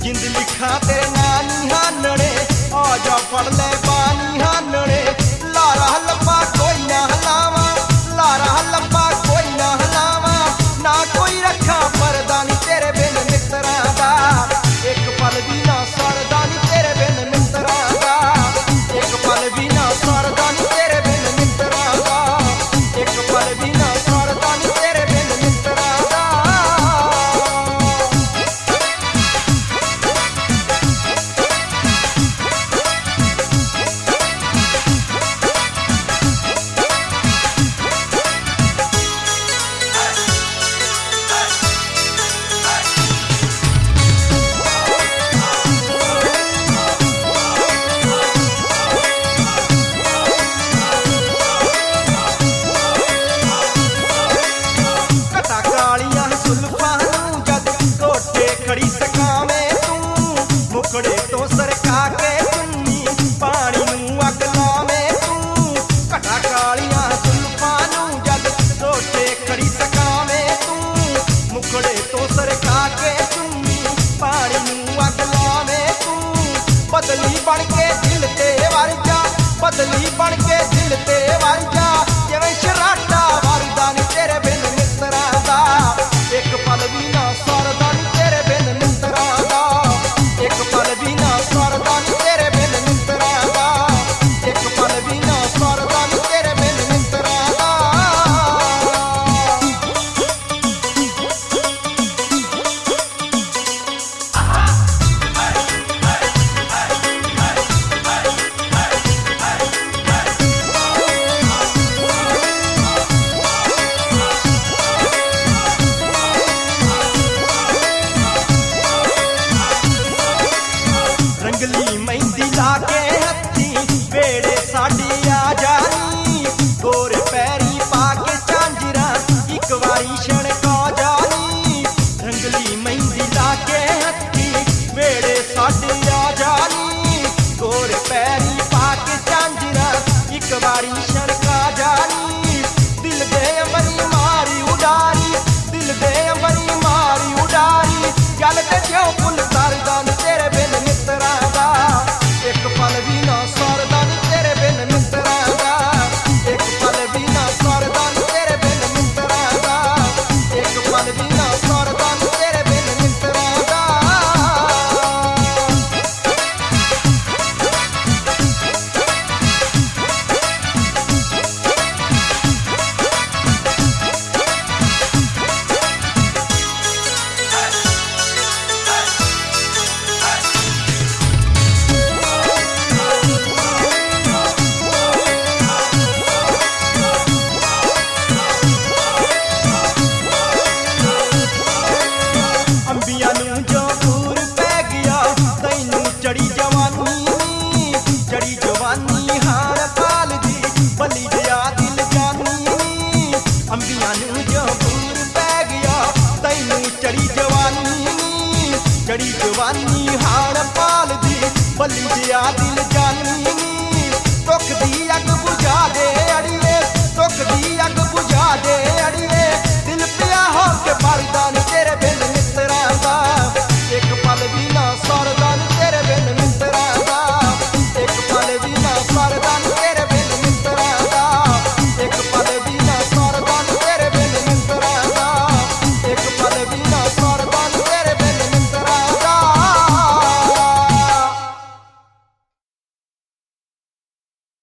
जिंद लिखा तेरे नानी हानड़े आजा पढ़ ले बानी हानड़े लारा लम्बा कोई ना हलावा लारा लम्बा कोई ना हलावा ना कोई रखा परदानी तेरे बिन मित्रा दा एक पल भी ना सरदानी तेरे बिन मित्रा दा एक पल भी ना सरदानी तेरे बिन मित्रा दा एक पल भी ना सरदानी तेरे बिन मित्रा दा। खड़ी सकावे तू मुखड़े तो सरका के चुन्नी पानी नू अग लावे तू कटा कालियां जुल्फां नू जद रोटे खड़ी सकावे तू मुखड़े तो सरका के चुन्नी पानी नू अग लावे तू बदली बन के दिल ते वर जा बदली बन के दिल ते वर जा जिवें शराटा वरदा नी तेरे बिन मित्रा दा एक पल भी ना सरदा नी तेरे बिन मित्रा दा एक पल भी ना सरदा नी तेरे बिन मित्रा दा एक पल भी ना सरदा नी तेरे बिन मित्रा दा। रंगली मेहंदी लाके हत्थी बेड़े साडी आ जानी गोरे पैरी पाके झांजरा एक वारी छणका जानी रंगली मेहंदी लाके हत्थी बेड़े साडी आ जानी गोरे पैरी पाके झांजरा एक वारी छणका जानी दिल दे अमरी मारी उडारी दिल दे अमरी मारी उडारी गल ते क्यों फुल सरदा नी तेरे बिन मित्रा दा एक पल भी ना सरदा नी तेरे बिन मित्रा दा एक पल भी ना सरदा नी तेरे बिन मित्रा दा एक पल भी ना सरदा नी तेरे बिन मित्रा दा। अंबिया नू जो दूर पै गया तैनू चढ़ी जवानी हार पाल दी बली दिया दिल जानी अंबिया नू जो दूर पै गया तैनू चढ़ी जवानी हार पाल दी बली दिया दिल